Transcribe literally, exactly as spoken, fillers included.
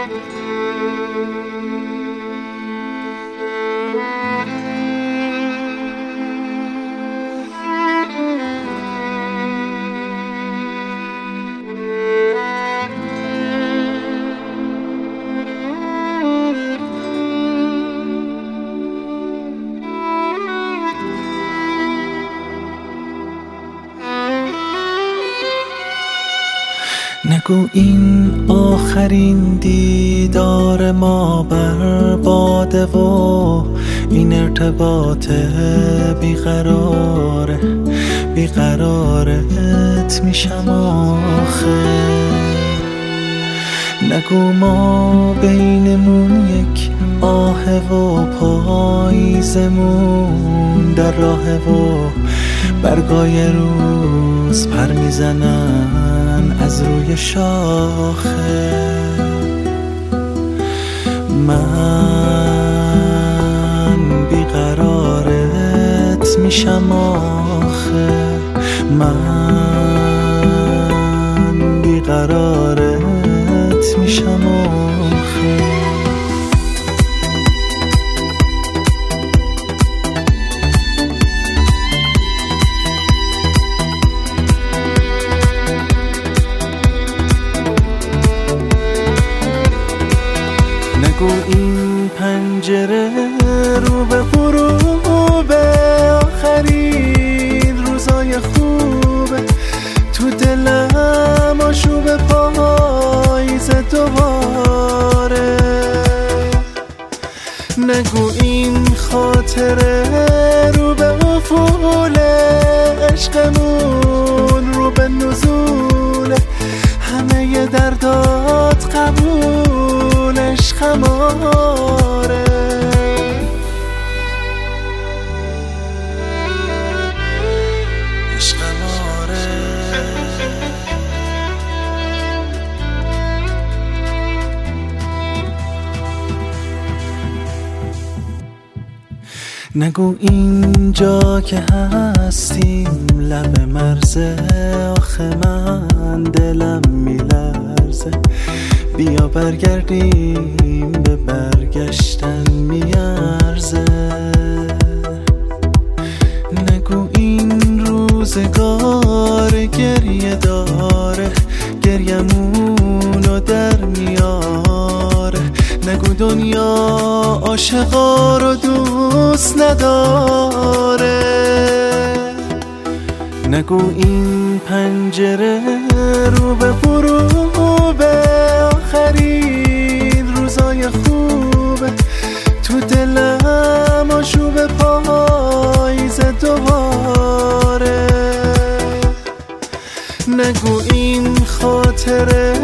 نگو این آخرین دیدار ما برباده و این ارتباط بیقراره بیقرارت میشم آخه. نگو ما بینمون یک آه و پاییزمون در راه و برگای روز پر میزنن از روی شاخه. من بیقرارت میشم آخه، من بیقرارت میشم آخه. نگو این پنجره رو به غروبه، آخرین روزای خوبه تو دلم، آشوب پاییز دوباره. نگو این خاطره رو به افول عشقمون، رو به نزول همه دردات قبولش خماره. عشق ماره. نگو اینجا که هستیم لب مرزه، آخه من دلم میلرزه. بیا برگردیم به برگشتن میارزه. نگو این روزگار گریه داره، گریمونو در میاره. نگو دنیا عاشقا رو دوست نداره. نگو این پنجره رو به غروبه، آخرین روزای خوبه تو دلم، آشوب پاییز دوباره. نگو این خاطره